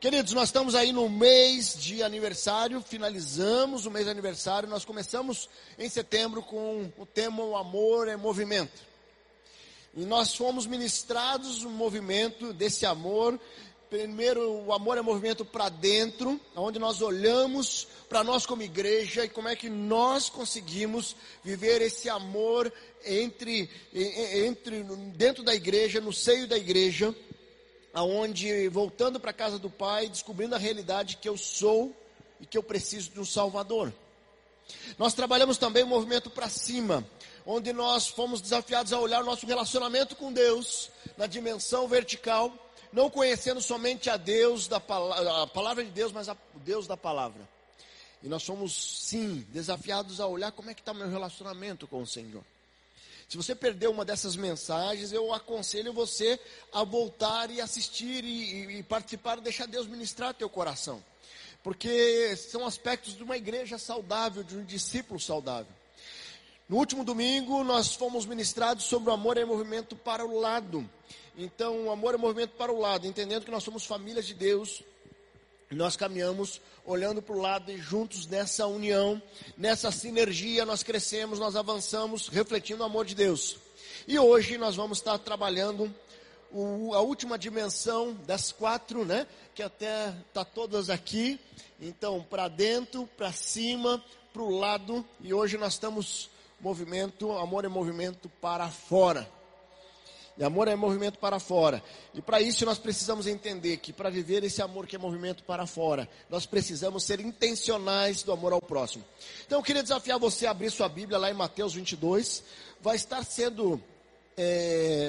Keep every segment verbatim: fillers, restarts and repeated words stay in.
Queridos, nós estamos aí no mês de aniversário, finalizamos o mês de aniversário, nós começamos em setembro com o tema O Amor é Movimento. E nós fomos ministrados um movimento desse amor. Primeiro, o amor é movimento para dentro, onde nós olhamos para nós como igreja e como é que nós conseguimos viver esse amor entre, entre dentro da igreja, no seio da igreja, aonde voltando para a casa do Pai, descobrindo a realidade que eu sou e que eu preciso de um Salvador. Nós trabalhamos também o movimento para cima, onde nós fomos desafiados a olhar o nosso relacionamento com Deus na dimensão vertical, não conhecendo somente a Deus da palavra, a palavra de Deus, mas a, o Deus da palavra. E nós fomos sim desafiados a olhar como é que está o meu relacionamento com o Senhor. Se você perdeu uma dessas mensagens, eu aconselho você a voltar e assistir e, e, e participar, deixar Deus ministrar teu coração. Porque são aspectos de uma igreja saudável, de um discípulo saudável. No último domingo, nós fomos ministrados sobre o amor em movimento para o lado. Então, o amor é movimento para o lado, entendendo que nós somos famílias de Deus. Nós caminhamos olhando para o lado e juntos nessa união, nessa sinergia, nós crescemos, nós avançamos, refletindo o amor de Deus. E hoje nós vamos estar trabalhando o, a última dimensão das quatro, né? Que até está todas aqui. Então, para dentro, para cima, para o lado. E hoje nós estamos movimento, amor é movimento para fora. E amor é movimento para fora. E para isso nós precisamos entender que para viver esse amor que é movimento para fora, nós precisamos ser intencionais do amor ao próximo. Então eu queria desafiar você a abrir sua Bíblia lá em Mateus vinte e dois. Vai estar sendo é,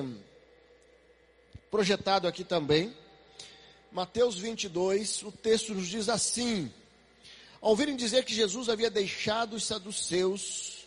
projetado aqui também. Mateus vinte e dois, o texto nos diz assim: ao ouvirem dizer que Jesus havia deixado os saduceus,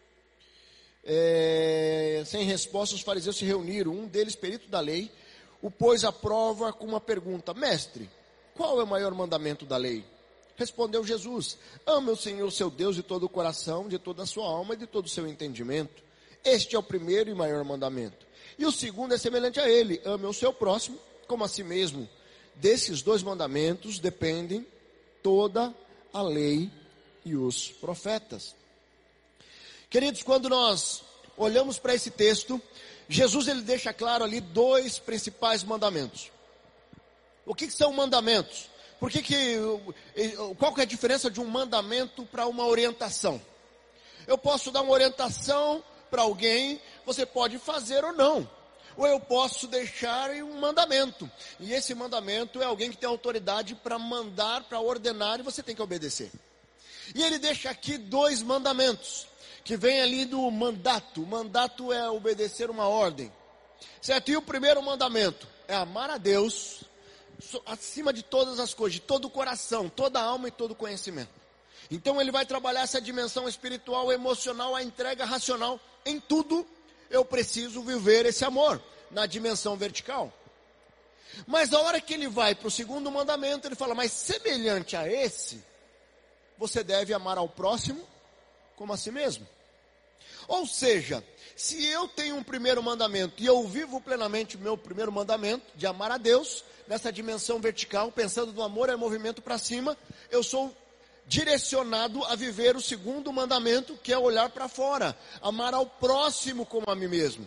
É, sem resposta, os fariseus se reuniram. Um deles, perito da lei, o pôs à prova com uma pergunta: mestre, qual é o maior mandamento da lei? Respondeu Jesus: ame o Senhor seu Deus de todo o coração, de toda a sua alma e de todo o seu entendimento. Este é o primeiro e maior mandamento. E o segundo é semelhante a ele: ame o seu próximo como a si mesmo. Desses dois mandamentos dependem toda a lei e os profetas. Queridos, quando nós olhamos para esse texto, Jesus ele deixa claro ali dois principais mandamentos. O que, que são mandamentos? Por que que, qual que é a diferença de um mandamento para uma orientação? Eu posso dar uma orientação para alguém, você pode fazer ou não. Ou eu posso deixar um mandamento. E esse mandamento é alguém que tem autoridade para mandar, para ordenar, e você tem que obedecer. E ele deixa aqui dois mandamentos, que vem ali do mandato. O mandato é obedecer uma ordem, certo? E o primeiro mandamento é amar a Deus acima de todas as coisas, de todo o coração, toda a alma e todo o conhecimento. Então ele vai trabalhar essa dimensão espiritual, emocional, a entrega racional. Em tudo eu preciso viver esse amor, na dimensão vertical. Mas a hora que ele vai para o segundo mandamento, ele fala: mas semelhante a esse, você deve amar ao próximo como a si mesmo. Ou seja, se eu tenho um primeiro mandamento e eu vivo plenamente o meu primeiro mandamento de amar a Deus, nessa dimensão vertical, pensando no amor é movimento para cima, eu sou direcionado a viver o segundo mandamento, que é olhar para fora, amar ao próximo como a mim mesmo.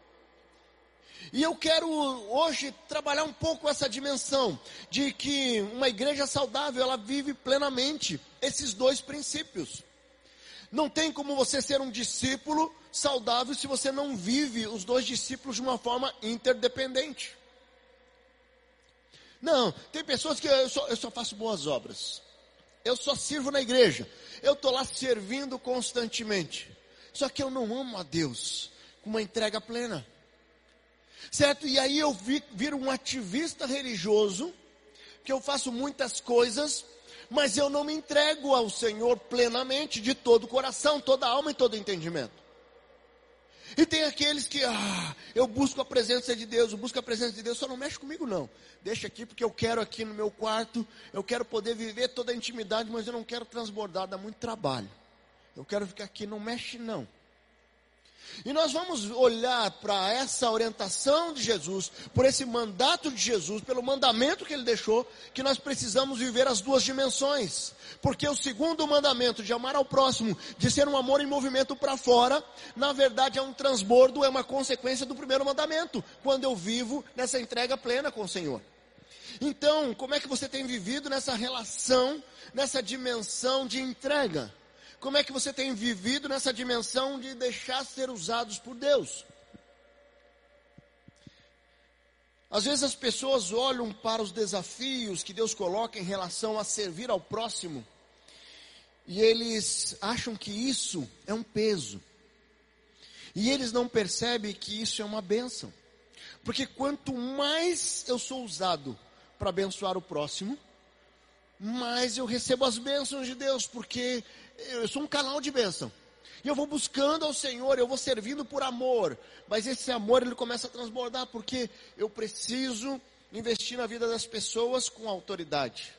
E eu quero hoje trabalhar um pouco essa dimensão de que uma igreja saudável, ela vive plenamente esses dois princípios. Não tem como você ser um discípulo saudável se você não vive os dois discípulos de uma forma interdependente. Não, tem pessoas que eu só, eu só faço boas obras. Eu só sirvo na igreja. Eu estou lá servindo constantemente. Só que eu não amo a Deus com uma entrega plena. Certo? E aí eu vi, viro um ativista religioso, que eu faço muitas coisas, mas eu não me entrego ao Senhor plenamente, de todo o coração, toda a alma e todo o entendimento. E tem aqueles que, ah, eu busco a presença de Deus, eu busco a presença de Deus, só não mexe comigo não. Deixa aqui porque eu quero aqui no meu quarto, eu quero poder viver toda a intimidade, mas eu não quero transbordar, dá muito trabalho. Eu quero ficar aqui, não mexe não. E nós vamos olhar para essa orientação de Jesus, por esse mandato de Jesus, pelo mandamento que ele deixou, que nós precisamos viver as duas dimensões. Porque o segundo mandamento, de amar ao próximo, de ser um amor em movimento para fora, na verdade é um transbordo, é uma consequência do primeiro mandamento, quando eu vivo nessa entrega plena com o Senhor. Então, como é que você tem vivido nessa relação, nessa dimensão de entrega? Como é que você tem vivido nessa dimensão de deixar ser usados por Deus? Às vezes as pessoas olham para os desafios que Deus coloca em relação a servir ao próximo, e eles acham que isso é um peso. E eles não percebem que isso é uma bênção. Porque quanto mais eu sou usado para abençoar o próximo, mais eu recebo as bênçãos de Deus, porque eu sou um canal de bênção. E eu vou buscando ao Senhor, eu vou servindo por amor. Mas esse amor, ele começa a transbordar, porque eu preciso investir na vida das pessoas com autoridade.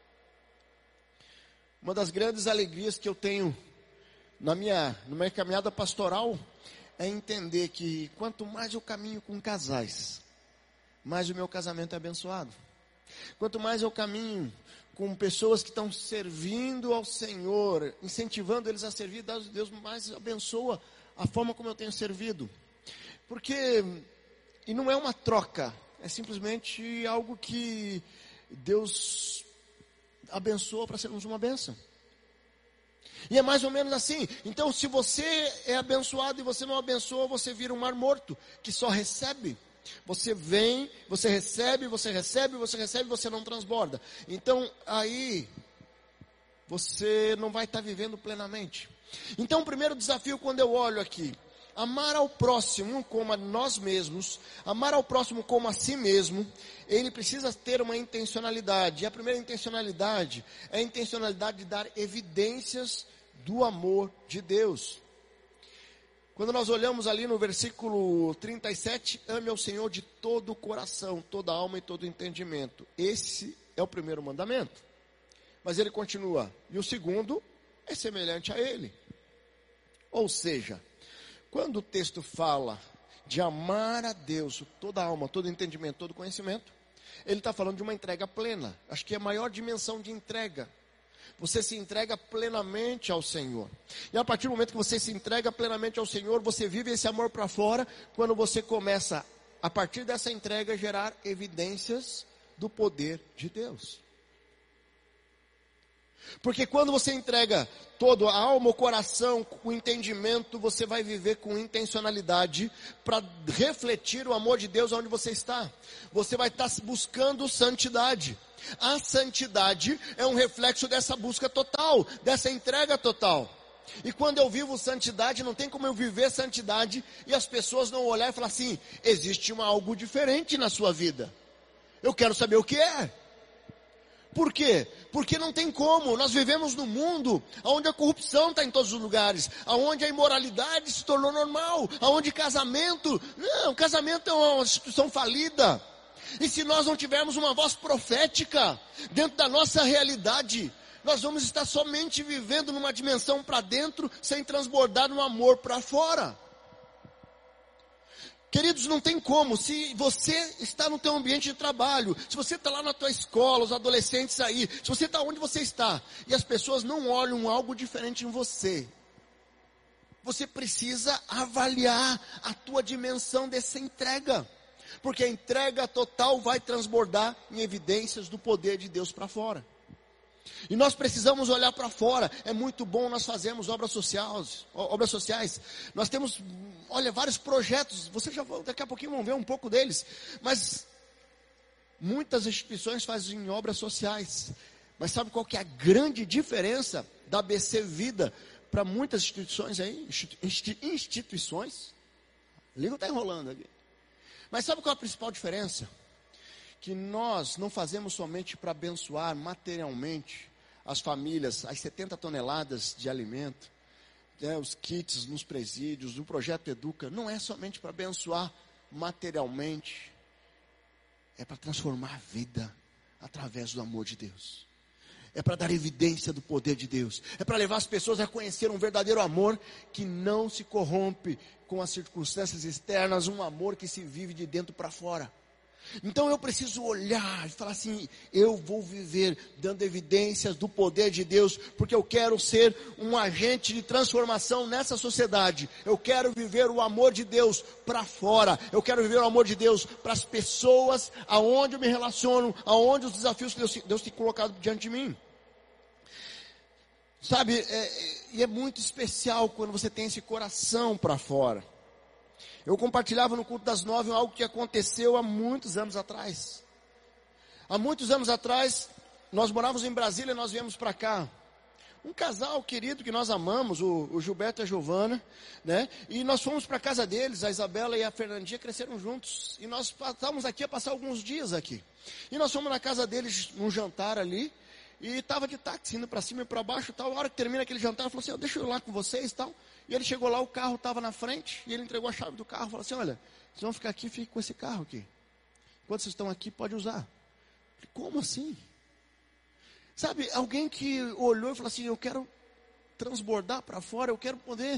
Uma das grandes alegrias que eu tenho na minha, na minha caminhada pastoral é entender que quanto mais eu caminho com casais, mais o meu casamento é abençoado. Quanto mais eu caminho com pessoas que estão servindo ao Senhor, incentivando eles a servir, Deus mais abençoa a forma como eu tenho servido. Porque, e não é uma troca, é simplesmente algo que Deus abençoa para sermos uma bênção. E é mais ou menos assim. Então, se você é abençoado e você não abençoa, você vira um mar morto, que só recebe. Você vem, você recebe, você recebe, você recebe, você não transborda. Então, aí, você não vai estar vivendo plenamente. Então, o primeiro desafio, quando eu olho aqui, amar ao próximo como a nós mesmos, amar ao próximo como a si mesmo, ele precisa ter uma intencionalidade. E a primeira intencionalidade é a intencionalidade de dar evidências do amor de Deus. Quando nós olhamos ali no versículo trinta e sete, ame ao Senhor de todo o coração, toda a alma e todo o entendimento. Esse é o primeiro mandamento. Mas ele continua, e o segundo é semelhante a ele. Ou seja, quando o texto fala de amar a Deus, toda a alma, todo o entendimento, todo o conhecimento, ele está falando de uma entrega plena. Acho que é a maior dimensão de entrega. Você se entrega plenamente ao Senhor. E a partir do momento que você se entrega plenamente ao Senhor, você vive esse amor para fora, quando você começa, a partir dessa entrega, a gerar evidências do poder de Deus. Porque quando você entrega todo a alma, o coração, o entendimento, você vai viver com intencionalidade para refletir o amor de Deus onde você está. Você vai estar buscando santidade. A santidade é um reflexo dessa busca total, dessa entrega total. E quando eu vivo santidade, não tem como eu viver santidade e as pessoas não olhar e falar assim, existe uma, algo diferente na sua vida. Eu quero saber o que é. Por quê? Porque não tem como. Nós vivemos num mundo onde a corrupção está em todos os lugares, onde a imoralidade se tornou normal, onde casamento, não, casamento é uma instituição falida. E se nós não tivermos uma voz profética dentro da nossa realidade, nós vamos estar somente vivendo numa dimensão para dentro, sem transbordar no amor para fora. Queridos, não tem como. Se você está no teu ambiente de trabalho, se você está lá na tua escola, os adolescentes aí, se você está onde você está, e as pessoas não olham algo diferente em você, você precisa avaliar a tua dimensão dessa entrega. Porque a entrega total vai transbordar em evidências do poder de Deus para fora. E nós precisamos olhar para fora. É muito bom nós fazermos obras sociais, obras sociais. Nós temos, olha, vários projetos. Você já daqui a pouquinho vão ver um pouco deles. Mas muitas instituições fazem obras sociais. Mas sabe qual que é a grande diferença da A B C Vida para muitas instituições aí? Instituições? A língua está enrolando aqui. Mas sabe qual é a principal diferença? Que nós não fazemos somente para abençoar materialmente as famílias, as setenta toneladas de alimento, né, os kits nos presídios, o Projeto Educa. Não é somente para abençoar materialmente, é para transformar a vida através do amor de Deus. É para dar evidência do poder de Deus. É para levar as pessoas a conhecer um verdadeiro amor que não se corrompe com as circunstâncias externas, um amor que se vive de dentro para fora. Então eu preciso olhar e falar assim, eu vou viver dando evidências do poder de Deus, porque eu quero ser um agente de transformação nessa sociedade. Eu quero viver o amor de Deus para fora. Eu quero viver o amor de Deus para as pessoas, aonde eu me relaciono, aonde os desafios que Deus, Deus tem colocado diante de mim. Sabe, é, e é muito especial quando você tem esse coração para fora. Eu compartilhava no culto das nove algo que aconteceu há muitos anos atrás. Há muitos anos atrás, nós morávamos em Brasília e nós viemos para cá. Um casal querido que nós amamos, o, o Gilberto e a Giovana, né? E nós fomos para a casa deles, a Isabela e a Fernandinha cresceram juntos. E nós estávamos aqui a passar alguns dias aqui. E nós fomos na casa deles num jantar ali. E estava de táxi, indo para cima e para baixo e tal. A hora que termina aquele jantar, ele falou assim, oh, deixa eu ir lá com vocês e tal. E ele chegou lá, o carro estava na frente, e ele entregou a chave do carro, falou assim, olha, vocês vão ficar aqui, fiquem com esse carro aqui. Enquanto vocês estão aqui, pode usar. Eu falei, como assim? Sabe, alguém que olhou e falou assim, eu quero transbordar para fora, eu quero poder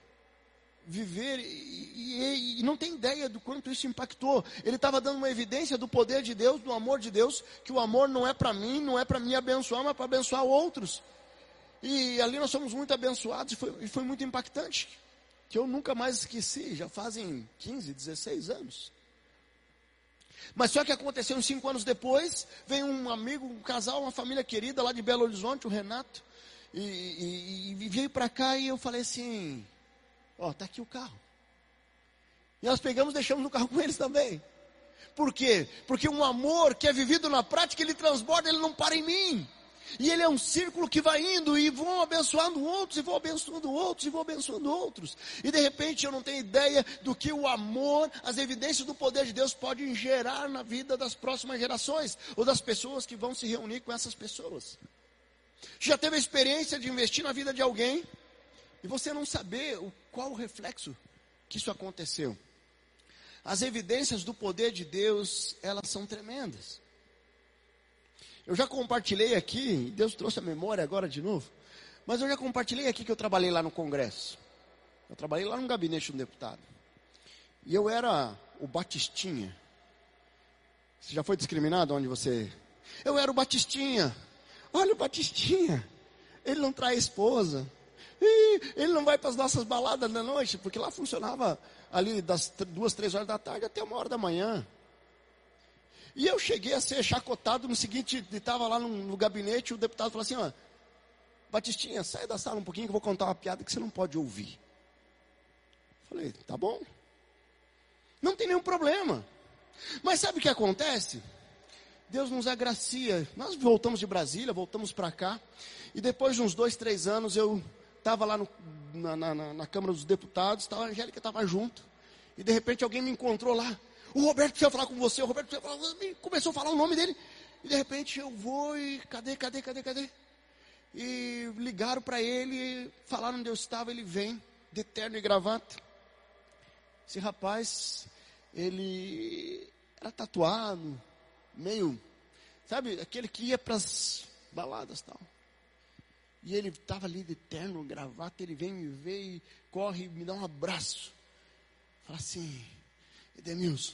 viver, e, e, e não tem ideia do quanto isso impactou. Ele estava dando uma evidência do poder de Deus, do amor de Deus, que o amor não é para mim, não é para me abençoar, mas para abençoar outros. E ali nós somos muito abençoados, e foi, e foi muito impactante, que eu nunca mais esqueci, já fazem quinze, dezesseis anos. Mas só que aconteceu uns cinco anos depois, veio um amigo, um casal, uma família querida lá de Belo Horizonte, o Renato, e, e, e veio para cá e eu falei assim, ó, tá aqui o carro. E nós pegamos e deixamos no carro com eles também. Por quê? Porque um amor que é vivido na prática, ele transborda, ele não para em mim. E ele é um círculo que vai indo e vão abençoando outros, e vão abençoando outros, e vão abençoando outros. E de repente eu não tenho ideia do que o amor, as evidências do poder de Deus podem gerar na vida das próximas gerações, ou das pessoas que vão se reunir com essas pessoas. Já teve a experiência de investir na vida de alguém, e você não saber o, qual o reflexo que isso aconteceu. As evidências do poder de Deus, elas são tremendas. Eu já compartilhei aqui, Deus trouxe a memória agora de novo, mas eu já compartilhei aqui que eu trabalhei lá no Congresso. Eu trabalhei lá no gabinete de um deputado. E eu era o Batistinha. Você já foi discriminado onde você... Eu era o Batistinha. Olha o Batistinha. Ele não trai a esposa. Ih, ele não vai para as nossas baladas da noite, porque lá funcionava ali das duas, três horas da tarde até uma hora da manhã. E eu cheguei a ser chacotado no seguinte, estava lá no, no gabinete, o deputado falou assim, ó, Batistinha, sai da sala um pouquinho que eu vou contar uma piada que você não pode ouvir. Falei, tá bom. Não tem nenhum problema. Mas sabe o que acontece? Deus nos agracia. Nós voltamos de Brasília, voltamos para cá, e depois de uns dois, três anos, eu estava lá no, na, na, na Câmara dos Deputados, tava, a Angélica estava junto, e de repente alguém me encontrou lá. O Roberto precisa falar com você, o Roberto precisa falar, começou a falar o nome dele, e de repente eu vou e cadê, cadê, cadê, cadê? E ligaram para ele, falaram onde eu estava, ele vem, de terno e gravata. Esse rapaz, ele era tatuado, meio, sabe, aquele que ia para as baladas e tal. E ele estava ali de terno, gravata, ele vem me ver e corre e me dá um abraço. Fala assim, Edenilson,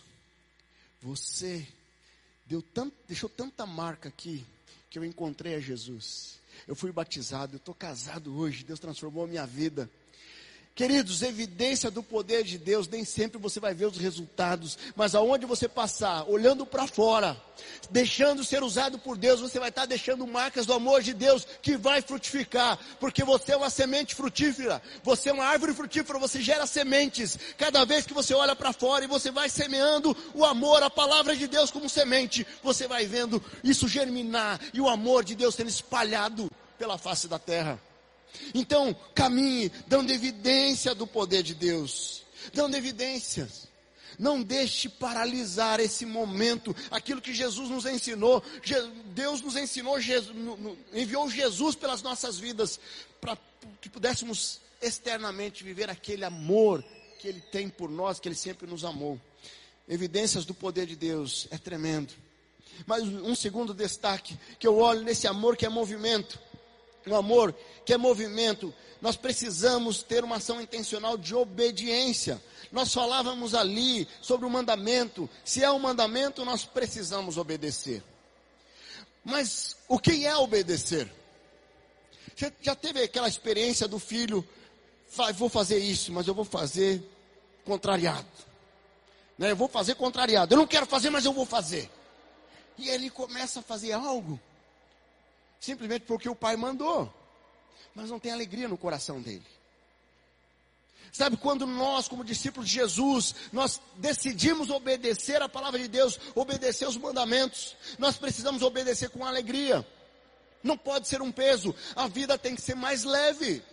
você deu tanto, deixou tanta marca aqui, que eu encontrei a Jesus. Eu fui batizado, eu estou casado hoje, Deus transformou a minha vida. Queridos, evidência do poder de Deus, nem sempre você vai ver os resultados, mas aonde você passar, olhando para fora, deixando ser usado por Deus, você vai estar deixando marcas do amor de Deus, que vai frutificar, porque você é uma semente frutífera, você é uma árvore frutífera, você gera sementes, cada vez que você olha para fora e você vai semeando o amor, a palavra de Deus como semente, você vai vendo isso germinar, e o amor de Deus sendo espalhado pela face da terra. Então, caminhe dando evidência do poder de Deus, dando evidências. Não deixe paralisar esse momento, aquilo que Jesus nos ensinou. Deus nos ensinou, enviou Jesus pelas nossas vidas, para que pudéssemos externamente viver aquele amor que Ele tem por nós, que Ele sempre nos amou. Evidências do poder de Deus, é tremendo. Mas um segundo destaque, que eu olho nesse amor que é movimento. Um amor que é movimento. Nós precisamos ter uma ação intencional de obediência. Nós falávamos ali sobre o mandamento. Se é um mandamento, nós precisamos obedecer. Mas o que é obedecer? Você já teve aquela experiência do filho, vou fazer isso, mas eu vou fazer contrariado. Né? Eu vou fazer contrariado. Eu não quero fazer, mas eu vou fazer. E ele começa a fazer algo, simplesmente porque o pai mandou, mas não tem alegria no coração dele. Sabe, quando nós, como discípulos de Jesus, nós decidimos obedecer a palavra de Deus, obedecer os mandamentos, nós precisamos obedecer com alegria. Não pode ser um peso, a vida tem que ser mais leve.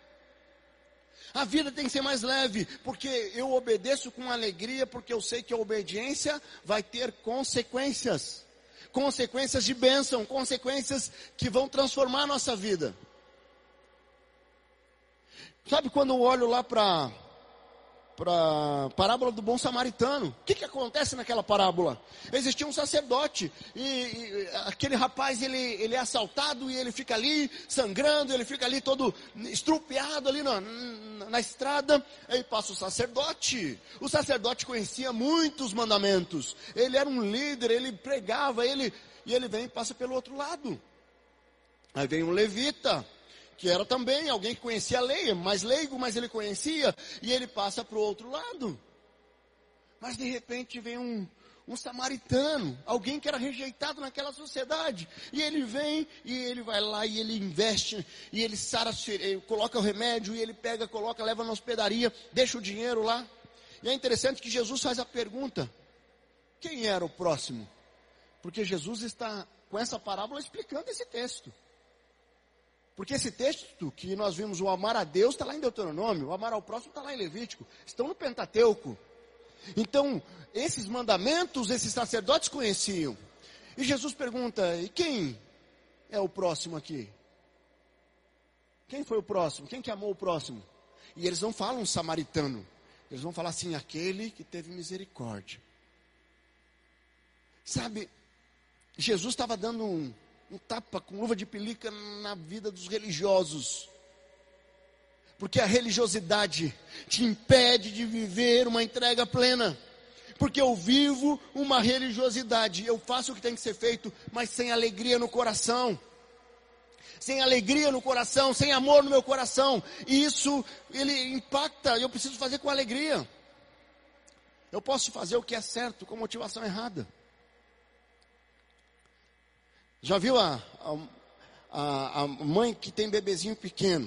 A vida tem que ser mais leve, porque eu obedeço com alegria, porque eu sei que a obediência vai ter consequências. Consequências de bênção, consequências que vão transformar a nossa vida. Sabe, quando eu olho lá para a parábola do bom samaritano, o que, que acontece naquela parábola? Existia um sacerdote, e, e aquele rapaz, ele, ele é assaltado, e ele fica ali sangrando, ele fica ali todo estrupiado ali na, na, na estrada, aí passa o sacerdote. O sacerdote conhecia muitos mandamentos, ele era um líder, ele pregava, ele, e ele vem e passa pelo outro lado. Aí vem um levita, que era também alguém que conhecia a lei, mais leigo, mas ele conhecia, e ele passa para o outro lado. Mas de repente vem um, um samaritano, alguém que era rejeitado naquela sociedade, e ele vem, e ele vai lá, e ele investe, e ele sara, ele coloca o remédio, e ele pega, coloca, leva na hospedaria, deixa o dinheiro lá. E é interessante que Jesus faz a pergunta, quem era o próximo? Porque Jesus está, com essa parábola, explicando esse texto. Porque esse texto que nós vimos, o amar a Deus, está lá em Deuteronômio, o amar ao próximo está lá em Levítico, estão no Pentateuco. Então, esses mandamentos, esses sacerdotes conheciam. E Jesus pergunta, e quem é o próximo aqui? Quem foi o próximo? Quem que amou o próximo? E eles não falam samaritano, eles vão falar assim, aquele que teve misericórdia. Sabe, Jesus estava dando um... um tapa com luva de pelica na vida dos religiosos. Porque a religiosidade te impede de viver uma entrega plena. Porque eu vivo uma religiosidade, eu faço o que tem que ser feito, mas sem alegria no coração. Sem alegria no coração, sem amor no meu coração. E isso, ele impacta, eu preciso fazer com alegria. Eu posso fazer o que é certo com motivação errada. Já viu a, a, a mãe que tem bebezinho pequeno?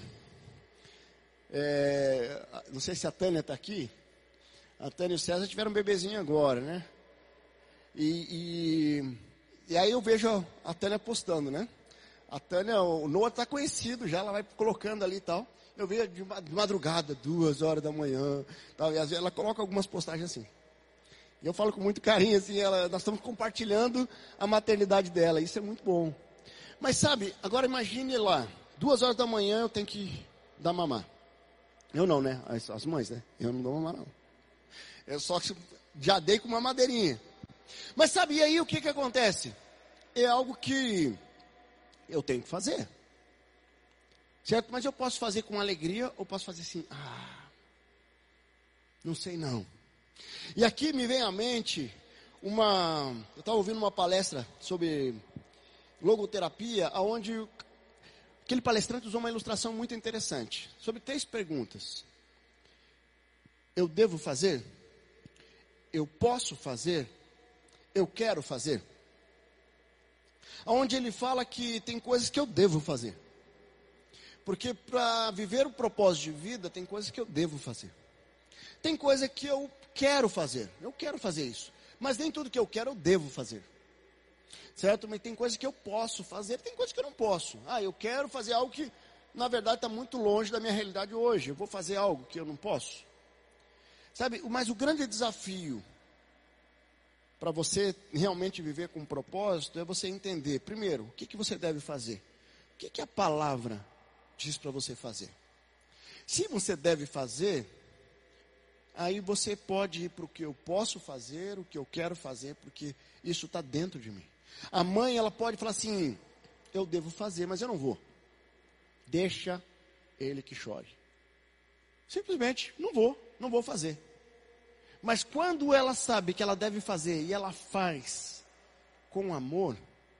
É, não sei se a Tânia está aqui. A Tânia e o César tiveram um bebezinho agora, né? E, e, e aí eu vejo a Tânia postando, né? A Tânia, o Noah está conhecido já, ela vai colocando ali e tal. Eu vejo de madrugada, duas horas da manhã, tal, e às vezes ela coloca algumas postagens assim. E eu falo com muito carinho, assim, ela, nós estamos compartilhando a maternidade dela, isso é muito bom. Mas sabe, agora imagine lá, duas horas da manhã eu tenho que dar mamar. Eu não, né? As, as mães, né? Eu não dou mamar, não. Eu só já dei com uma madeirinha. Mas sabe, e aí o que que acontece? É algo que eu tenho que fazer. Certo? Mas eu posso fazer com alegria ou posso fazer assim, ah, não sei não. E aqui me vem à mente uma... Eu estava ouvindo uma palestra sobre logoterapia, onde aquele palestrante usou uma ilustração muito interessante, sobre três perguntas. Eu devo fazer? Eu posso fazer? Eu quero fazer? Onde ele fala que tem coisas que eu devo fazer. Porque para viver o propósito de vida, tem coisas que eu devo fazer. Tem coisa que eu quero fazer, eu quero fazer isso, mas nem tudo que eu quero eu devo fazer, certo? Mas tem coisa que eu posso fazer, tem coisa que eu não posso. Ah, eu quero fazer algo que na verdade está muito longe da minha realidade hoje, eu vou fazer algo que eu não posso, sabe? Mas o grande desafio para você realmente viver com um propósito é você entender, primeiro, o que, que você deve fazer, o que, que a palavra diz para você fazer. Se você deve fazer, aí você pode ir para o que eu posso fazer, o que eu quero fazer, porque isso está dentro de mim. A mãe, ela pode falar assim, eu devo fazer, mas eu não vou. Deixa ele que chore. Simplesmente, não vou, não vou fazer. Mas quando ela sabe que ela deve fazer e ela faz com amor,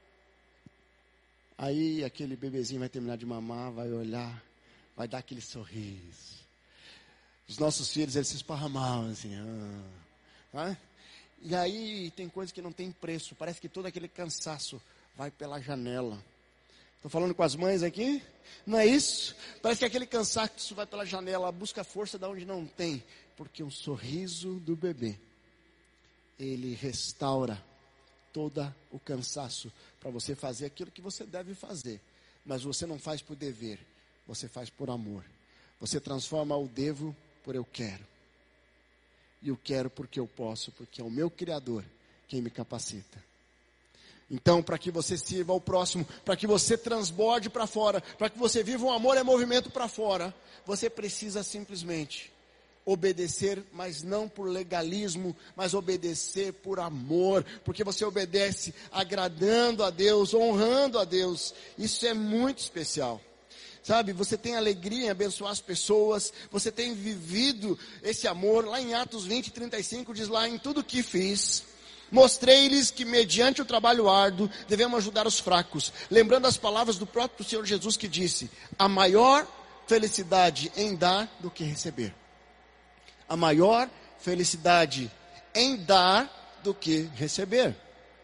aí aquele bebezinho vai terminar de mamar, vai olhar, vai dar aquele sorriso. Os nossos filhos, eles se esparramavam assim. Ah, tá? E aí tem coisas que não tem preço. Parece que todo aquele cansaço vai pela janela. Estou falando com as mães aqui? Não é isso? Parece que aquele cansaço vai pela janela, busca força de onde não tem. Porque o sorriso do bebê, ele restaura todo o cansaço para você fazer aquilo que você deve fazer. Mas você não faz por dever, você faz por amor. Você transforma o devo por eu quero. E eu quero porque eu posso, porque é o meu Criador quem me capacita. Então, para que você sirva ao próximo, para que você transborde para fora, para que você viva um amor e movimento para fora, você precisa simplesmente obedecer, mas não por legalismo, mas obedecer por amor, porque você obedece agradando a Deus, honrando a Deus. Isso é muito especial. Sabe, você tem alegria em abençoar as pessoas, você tem vivido esse amor. Lá em Atos vinte, trinta e cinco diz lá, em tudo que fiz, mostrei-lhes que mediante o trabalho árduo, devemos ajudar os fracos. Lembrando as palavras do próprio Senhor Jesus que disse, a maior felicidade em dar do que receber. A maior felicidade em dar do que receber.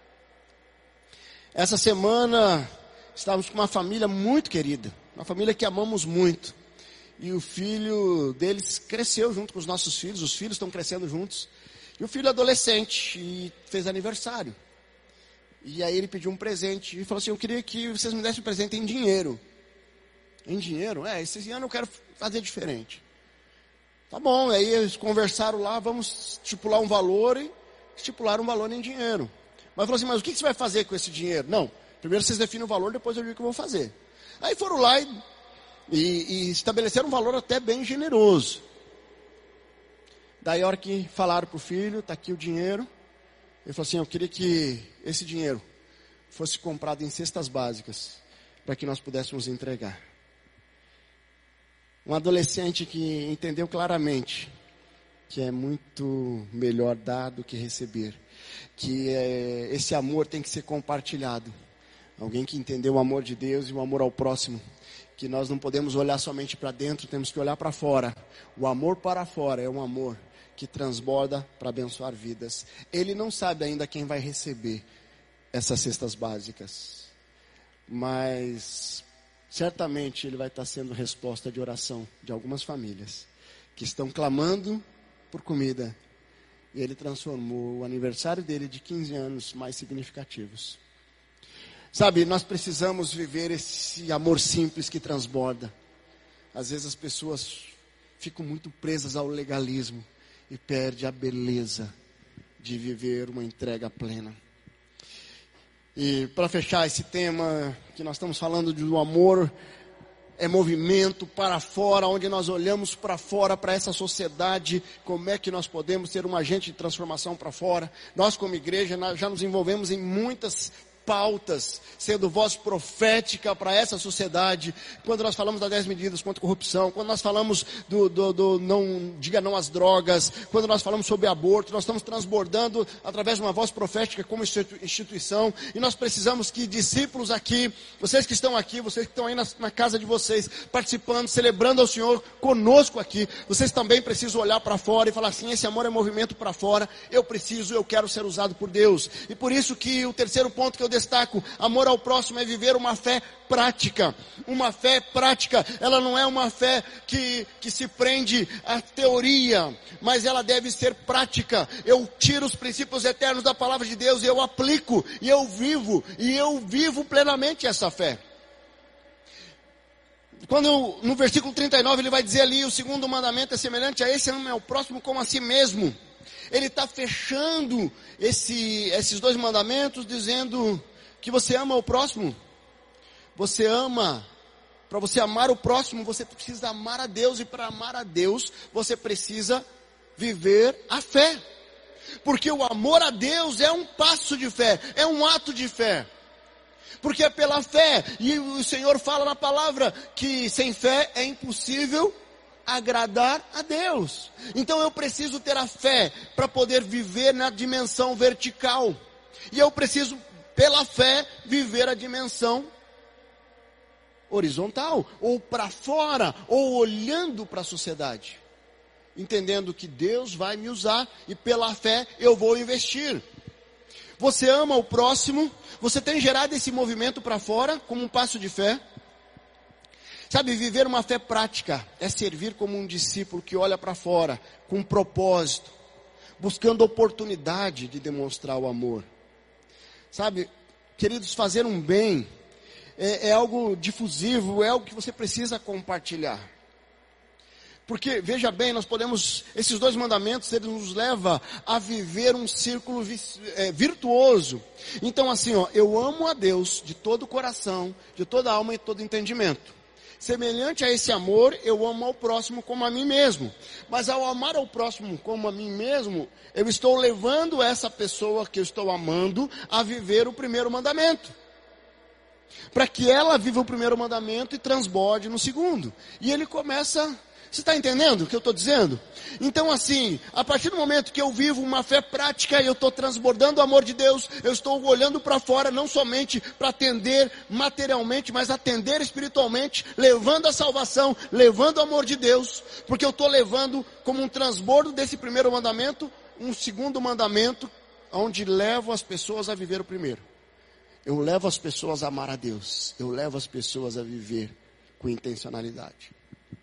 Essa semana, estávamos com uma família muito querida. Uma família que amamos muito. E o filho deles cresceu junto com os nossos filhos. Os filhos estão crescendo juntos. E o filho adolescente e fez aniversário. E aí ele pediu um presente. E falou assim, eu queria que vocês me dessem um presente em dinheiro. Em dinheiro? É, esse ano eu quero fazer diferente. Tá bom, aí eles conversaram lá, vamos estipular um valor e estipular um valor em dinheiro. Mas falou assim, mas o que você vai fazer com esse dinheiro? Não, primeiro vocês definem o valor, depois eu digo o que eu vou fazer. Aí foram lá e, e, e estabeleceram um valor até bem generoso. Daí a hora que falaram para o filho, está aqui o dinheiro. Ele falou assim, eu queria que esse dinheiro fosse comprado em cestas básicas, para que nós pudéssemos entregar. Um adolescente que entendeu claramente que é muito melhor dar do que receber. Que é, esse amor tem que ser compartilhado. Alguém que entendeu o amor de Deus e o amor ao próximo. Que nós não podemos olhar somente para dentro, temos que olhar para fora. O amor para fora é um amor que transborda para abençoar vidas. Ele não sabe ainda quem vai receber essas cestas básicas. Mas certamente ele vai estar sendo resposta de oração de algumas famílias. Que estão clamando por comida. E ele transformou o aniversário dele de quinze anos mais significativos. Sabe, nós precisamos viver esse amor simples que transborda. Às vezes as pessoas ficam muito presas ao legalismo e perdem a beleza de viver uma entrega plena. E para fechar esse tema que nós estamos falando do amor, é movimento para fora, onde nós olhamos para fora, para essa sociedade, como é que nós podemos ser um agente de transformação para fora. Nós como igreja nós já nos envolvemos em muitas pautas, sendo voz profética para essa sociedade, quando nós falamos das dez medidas contra a corrupção, quando nós falamos do, do, do não, diga não às drogas, quando nós falamos sobre aborto, nós estamos transbordando através de uma voz profética como instituição, e nós precisamos que discípulos aqui, vocês que estão aqui, vocês que estão aí na, na casa de vocês, participando, celebrando ao Senhor conosco aqui, vocês também precisam olhar para fora e falar assim, esse amor é movimento para fora, eu preciso, eu quero ser usado por Deus. E por isso que o terceiro ponto que eu destaco, amor ao próximo é viver uma fé prática. Uma fé prática, ela não é uma fé que, que se prende à teoria, mas ela deve ser prática. Eu tiro os princípios eternos da palavra de Deus e eu aplico, e eu vivo, e eu vivo plenamente essa fé. Quando eu, no versículo trinta e nove ele vai dizer ali, o segundo mandamento é semelhante a esse, ame ao próximo como a si mesmo. Ele está fechando esse, esses dois mandamentos dizendo que você ama o próximo. Você ama, para você amar o próximo, você precisa amar a Deus. E para amar a Deus, você precisa viver a fé. Porque o amor a Deus é um passo de fé, é um ato de fé. Porque é pela fé, e o Senhor fala na palavra que sem fé é impossível agradar a Deus. Então eu preciso ter a fé para poder viver na dimensão vertical. E eu preciso, pela fé, viver a dimensão horizontal, ou para fora, ou olhando para a sociedade. Entendendo que Deus vai me usar e pela fé eu vou investir. Você ama o próximo, você tem gerado esse movimento para fora como um passo de fé. Sabe, viver uma fé prática é servir como um discípulo que olha para fora com um propósito, buscando oportunidade de demonstrar o amor. Sabe, queridos, fazer um bem é, é algo difusivo, é algo que você precisa compartilhar. Porque, veja bem, nós podemos, esses dois mandamentos, eles nos levam a viver um círculo é, virtuoso. Então assim, ó, eu amo a Deus de todo o coração, de toda a alma e todo entendimento. Semelhante a esse amor, eu amo ao próximo como a mim mesmo. Mas ao amar ao próximo como a mim mesmo, eu estou levando essa pessoa que eu estou amando a viver o primeiro mandamento. Para que ela viva o primeiro mandamento e transborde no segundo. E ele começa... Você está entendendo o que eu estou dizendo? Então assim, a partir do momento que eu vivo uma fé prática e eu estou transbordando o amor de Deus, eu estou olhando para fora não somente para atender materialmente, mas atender espiritualmente, levando a salvação, levando o amor de Deus, porque eu estou levando como um transbordo desse primeiro mandamento, um segundo mandamento, onde levo as pessoas a viver o primeiro. Eu levo as pessoas a amar a Deus, eu levo as pessoas a viver com intencionalidade.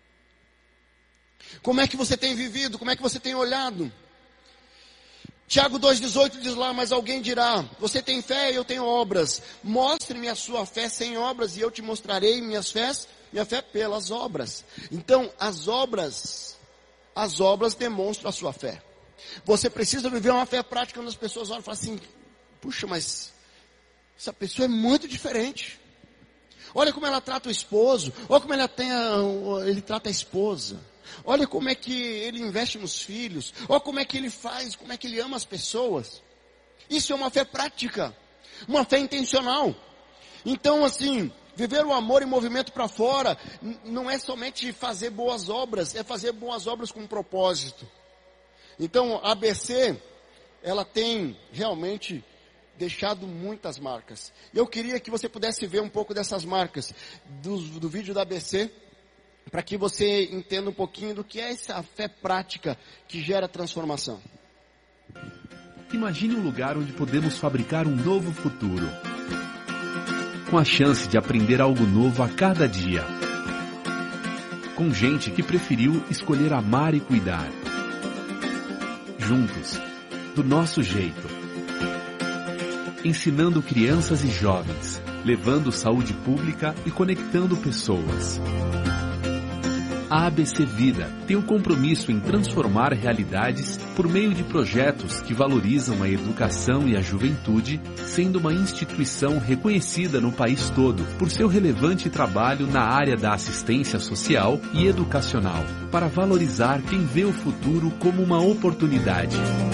Como é que você tem vivido? Como é que você tem olhado? Tiago dois, dezoito diz lá, mas alguém dirá, você tem fé e eu tenho obras. Mostre-me a sua fé sem obras e eu te mostrarei minhas fés, minha fé pelas obras. Então, as obras, as obras demonstram a sua fé. Você precisa viver uma fé prática quando as pessoas olham e falam assim, puxa, mas essa pessoa é muito diferente. Olha como ela trata o esposo, olha como ela tem a, ele trata a esposa. Olha como é que ele investe nos filhos. Olha como é que ele faz, como é que ele ama as pessoas. Isso é uma fé prática. Uma fé intencional. Então assim, viver o amor em movimento para fora, não é somente fazer boas obras, é fazer boas obras com propósito. Então a A B C, ela tem realmente deixado muitas marcas. Eu queria que você pudesse ver um pouco dessas marcas do, do vídeo da A B C, para que você entenda um pouquinho do que é essa fé prática que gera transformação. Imagine um lugar onde podemos fabricar um novo futuro, com a chance de aprender algo novo a cada dia, com gente que preferiu escolher amar e cuidar, juntos, do nosso jeito, ensinando crianças e jovens, levando saúde pública e conectando pessoas. A A B C Vida tem um compromisso em transformar realidades por meio de projetos que valorizam a educação e a juventude, sendo uma instituição reconhecida no país todo por seu relevante trabalho na área da assistência social e educacional, para valorizar quem vê o futuro como uma oportunidade.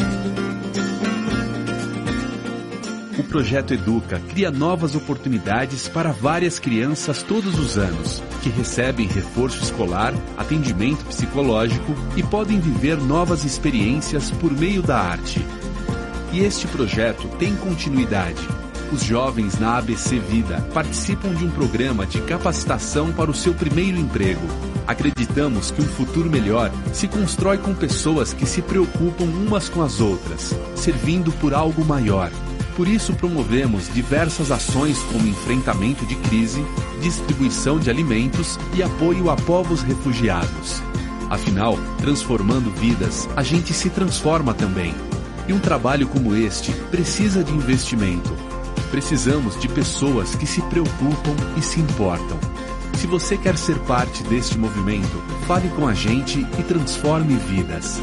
O Projeto Educa cria novas oportunidades para várias crianças todos os anos, que recebem reforço escolar, atendimento psicológico e podem viver novas experiências por meio da arte. E este projeto tem continuidade. Os jovens na A B C Vida participam de um programa de capacitação para o seu primeiro emprego. Acreditamos que um futuro melhor se constrói com pessoas que se preocupam umas com as outras, servindo por algo maior. Por isso promovemos diversas ações como enfrentamento de crise, distribuição de alimentos e apoio a povos refugiados. Afinal, transformando vidas, a gente se transforma também. E um trabalho como este precisa de investimento. Precisamos de pessoas que se preocupam e se importam. Se você quer ser parte deste movimento, fale com a gente e transforme vidas.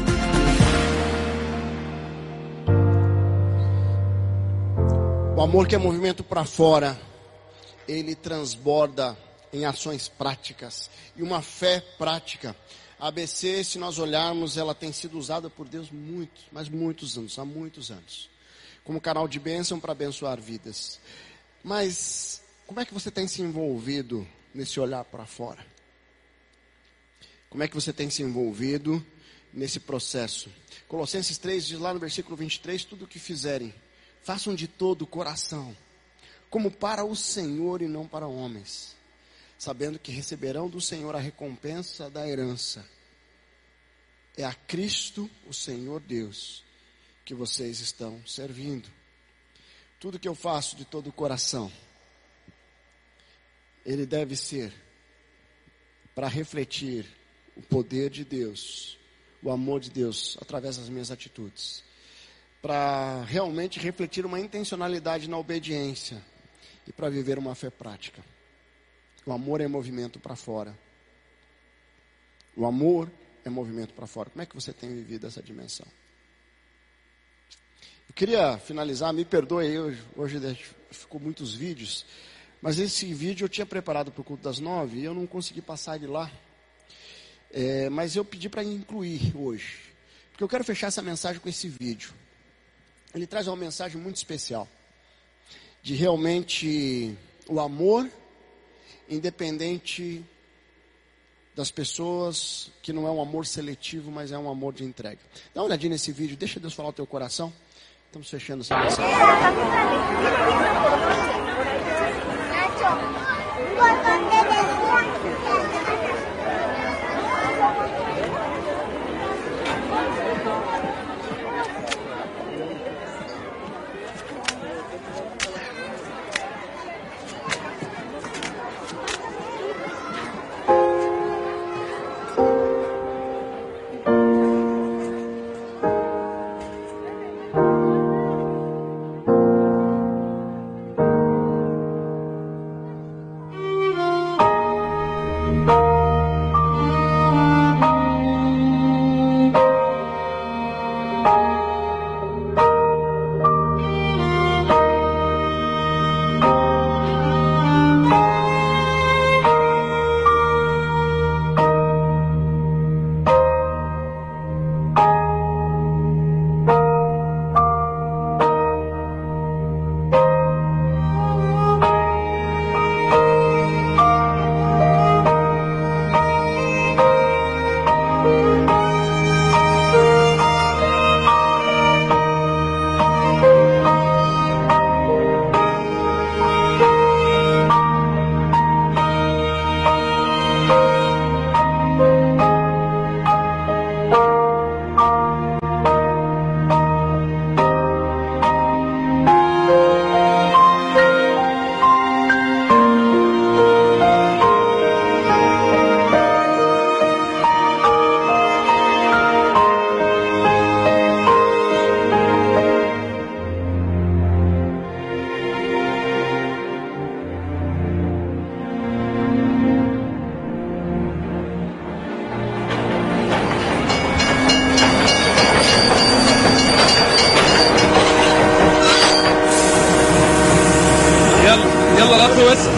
O amor que é movimento para fora, ele transborda em ações práticas. E uma fé prática, A A B C, se nós olharmos, ela tem sido usada por Deus muitos, mas muitos anos, há muitos anos, como canal de bênção para abençoar vidas. Mas como é que você tem se envolvido nesse olhar para fora? Como é que você tem se envolvido nesse processo? Colossenses três diz lá no versículo vinte e três, tudo o que fizerem, façam de todo o coração, como para o Senhor e não para homens, sabendo que receberão do Senhor a recompensa da herança. É a Cristo, o Senhor Deus, que vocês estão servindo. Tudo que eu faço de todo o coração, ele deve ser para refletir o poder de Deus, o amor de Deus, através das minhas atitudes. Para realmente refletir uma intencionalidade na obediência e para viver uma fé prática. O amor é movimento para fora. O amor é movimento para fora. Como é que você tem vivido essa dimensão? Eu queria finalizar, me perdoe, hoje, hoje ficou muitos vídeos, mas esse vídeo eu tinha preparado para o culto das nove e eu não consegui passar ele lá. É, mas eu pedi para incluir hoje, porque eu quero fechar essa mensagem com esse vídeo. Ele traz uma mensagem muito especial, de realmente o amor, independente das pessoas, que não é um amor seletivo, mas é um amor de entrega. Dá uma olhadinha nesse vídeo, deixa Deus falar o teu coração. Estamos fechando essa mensagem. يلا القطر وسع.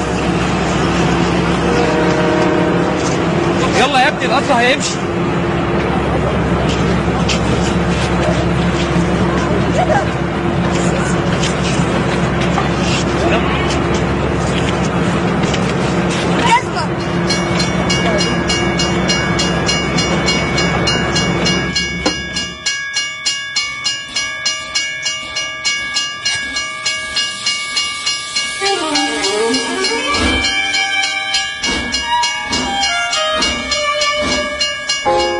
يلا يا ابني القطر هيمشي. Oh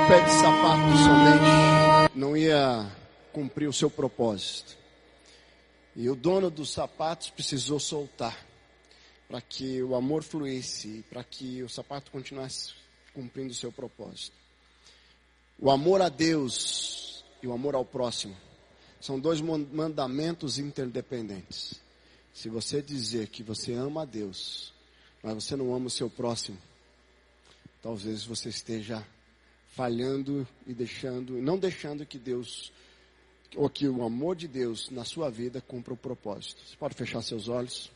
Um pé de sapato somente não ia cumprir o seu propósito. E o dono dos sapatos precisou soltar para que o amor fluísse, para que o sapato continuasse cumprindo o seu propósito. O amor a Deus e o amor ao próximo são dois mandamentos interdependentes. Se você dizer que você ama a Deus, mas você não ama o seu próximo, talvez você esteja falhando e deixando, não deixando que Deus, ou que o amor de Deus na sua vida cumpra o propósito. Você pode fechar seus olhos?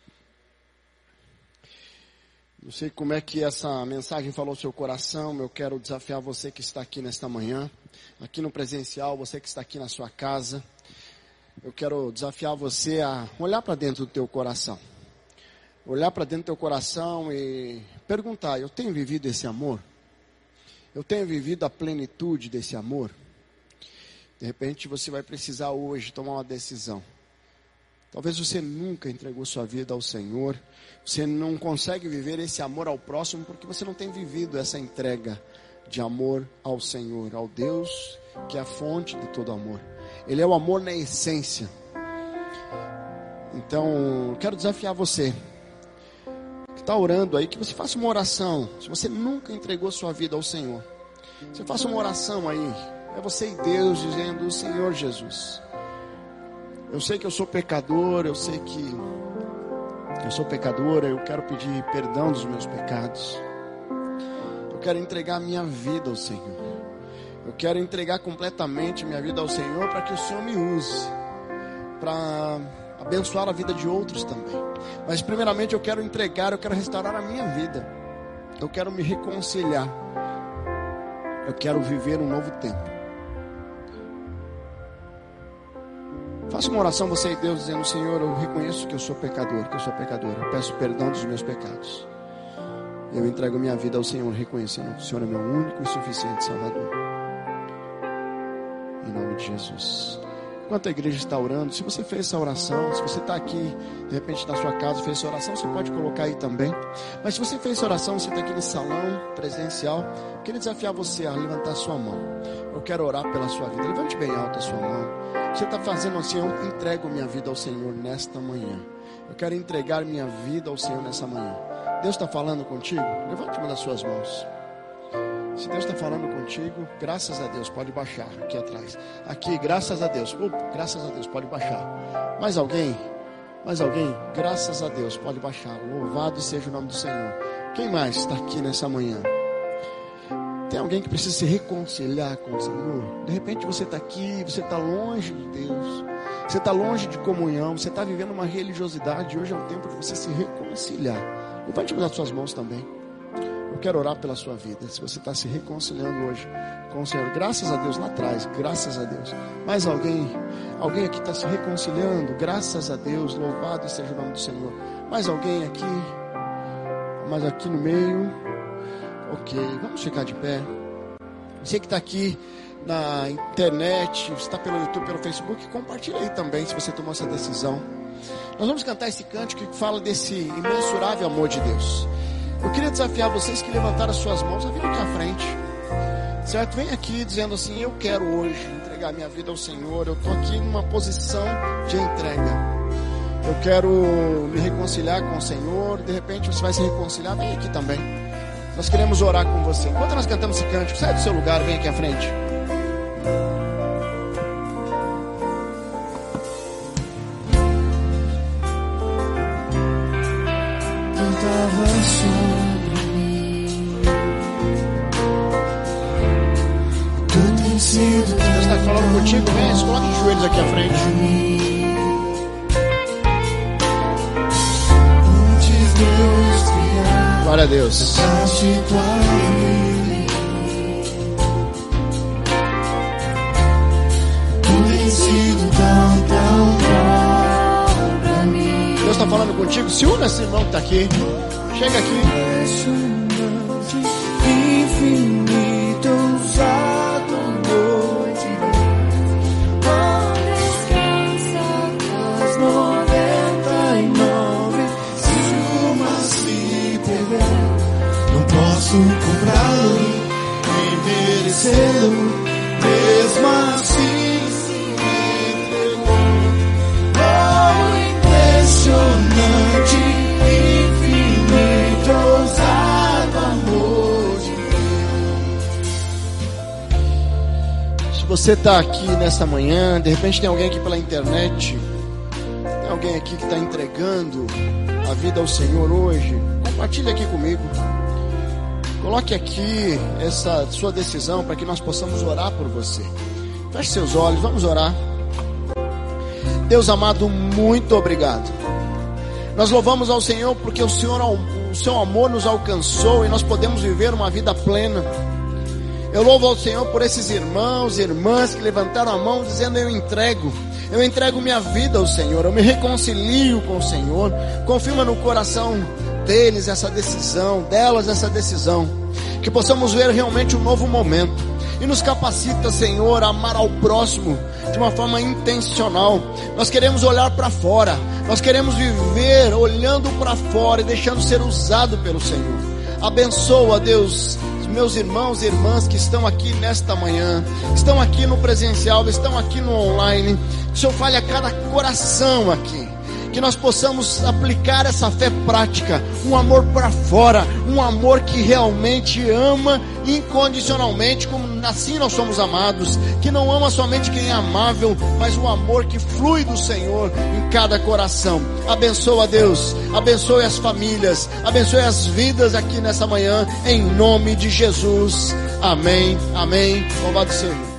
Não sei como é que essa mensagem falou ao seu coração. Eu quero desafiar você que está aqui nesta manhã, aqui no presencial, você que está aqui na sua casa. Eu quero desafiar você a olhar para dentro do teu coração. Olhar para dentro do teu coração e perguntar: eu tenho vivido esse amor? Eu tenho vivido a plenitude desse amor? De repente você vai precisar hoje tomar uma decisão. Talvez você nunca entregou sua vida ao Senhor. Você não consegue viver esse amor ao próximo porque você não tem vivido essa entrega de amor ao Senhor, ao Deus que é a fonte de todo amor. Ele é o amor na essência. Então, eu quero desafiar você que está orando aí, que você faça uma oração. Se você nunca entregou sua vida ao Senhor, você faça uma oração aí. É você e Deus dizendo: Senhor Jesus, eu sei que eu sou pecador, eu sei que eu sou pecadora, eu quero pedir perdão dos meus pecados. Eu quero entregar minha vida ao Senhor. Eu quero entregar completamente minha vida ao Senhor para que o Senhor me use para abençoar a vida de outros também. Mas primeiramente eu quero entregar, eu quero restaurar a minha vida. Eu quero me reconciliar. Eu quero viver um novo tempo. Faça uma oração você e Deus dizendo: Senhor, eu reconheço que eu sou pecador, que eu sou pecadora. Eu peço perdão dos meus pecados. Eu entrego minha vida ao Senhor, reconhecendo que o Senhor é meu único e suficiente Salvador. Em nome de Jesus. Enquanto a igreja está orando, se você fez essa oração, se você está aqui, de repente na sua casa, fez essa oração, você pode colocar aí também. Mas se você fez essa oração, você está aqui nesse salão presencial, eu queria desafiar você a levantar sua mão. Eu quero orar pela sua vida. Levante bem alto a sua mão. Você está fazendo assim: eu entrego minha vida ao Senhor nesta manhã. Eu quero entregar minha vida ao Senhor nessa manhã. Deus está falando contigo? Levante uma das suas mãos. Se Deus está falando contigo, graças a Deus, pode baixar aqui atrás. Aqui, graças a Deus. Uh, graças a Deus, pode baixar. Mais alguém? Mais alguém? Graças a Deus, pode baixar. Louvado seja o nome do Senhor. Quem mais está aqui nessa manhã? Tem alguém que precisa se reconciliar com o Senhor? De repente você está aqui, você está longe de Deus. Você está longe de comunhão. Você está vivendo uma religiosidade. Hoje é o tempo de você se reconciliar. Levante uma das suas mãos também. Eu quero orar pela sua vida. Se você está se reconciliando hoje com o Senhor, graças a Deus lá atrás, graças a Deus. Mais alguém? Alguém aqui está se reconciliando? Graças a Deus, louvado seja o nome do Senhor. Mais alguém aqui? Mais aqui no meio? Ok, vamos ficar de pé. Você que está aqui na internet, você está pelo YouTube, pelo Facebook, compartilha aí também se você tomou essa decisão. Nós vamos cantar esse cântico que fala desse imensurável amor de Deus. Eu queria desafiar vocês que levantaram as suas mãos a vir aqui à frente, certo? Vem aqui dizendo assim: eu quero hoje entregar minha vida ao Senhor. Eu estou aqui numa posição de entrega. Eu quero me reconciliar com o Senhor. De repente você vai se reconciliar, vem aqui também. Nós queremos orar com você. Enquanto nós cantamos esse cântico, sai do seu lugar, vem aqui à frente. Cantava sobre mim. Tu tens sido. Deus está falando contigo, vem, se coloque de joelhos aqui à frente. Glória a Deus. Deus está falando contigo. Se une esse irmão que está aqui. Chega aqui. Infinito, ousado amor de Deus. Oh, descansa as noventa e nove. Se uma se perder, não posso comprá-lo nem merecer. vencê-lo, mesmo assim se entregou. Oh, impressionante, infinito, ousado amor de Deus. Se você está aqui nesta manhã, de repente tem alguém aqui pela internet, tem alguém aqui que está entregando a vida ao Senhor hoje, compartilhe aqui comigo. Coloque aqui essa sua decisão para que nós possamos orar por você. Feche seus olhos, vamos orar. Deus amado, muito obrigado. Nós louvamos ao Senhor porque o Senhor, o seu amor nos alcançou e nós podemos viver uma vida plena. Eu louvo ao Senhor por esses irmãos e irmãs que levantaram a mão dizendo: eu entrego. Eu entrego minha vida ao Senhor, eu me reconcilio com o Senhor. Confirma no coração deles essa decisão, delas essa decisão, que possamos ver realmente um novo momento, e nos capacita, Senhor, a amar ao próximo de uma forma intencional. Nós queremos olhar para fora, nós queremos viver olhando para fora e deixando ser usado pelo Senhor. Abençoa, Deus, meus irmãos e irmãs que estão aqui nesta manhã, estão aqui no presencial, estão aqui no online. Que o Senhor fale a cada coração aqui, que nós possamos aplicar essa fé prática, um amor para fora, um amor que realmente ama incondicionalmente, como assim nós somos amados, que não ama somente quem é amável, mas o amor que flui do Senhor em cada coração. Abençoa, Deus, abençoe as famílias, abençoe as vidas aqui nessa manhã, em nome de Jesus. Amém, amém. Louvado seja.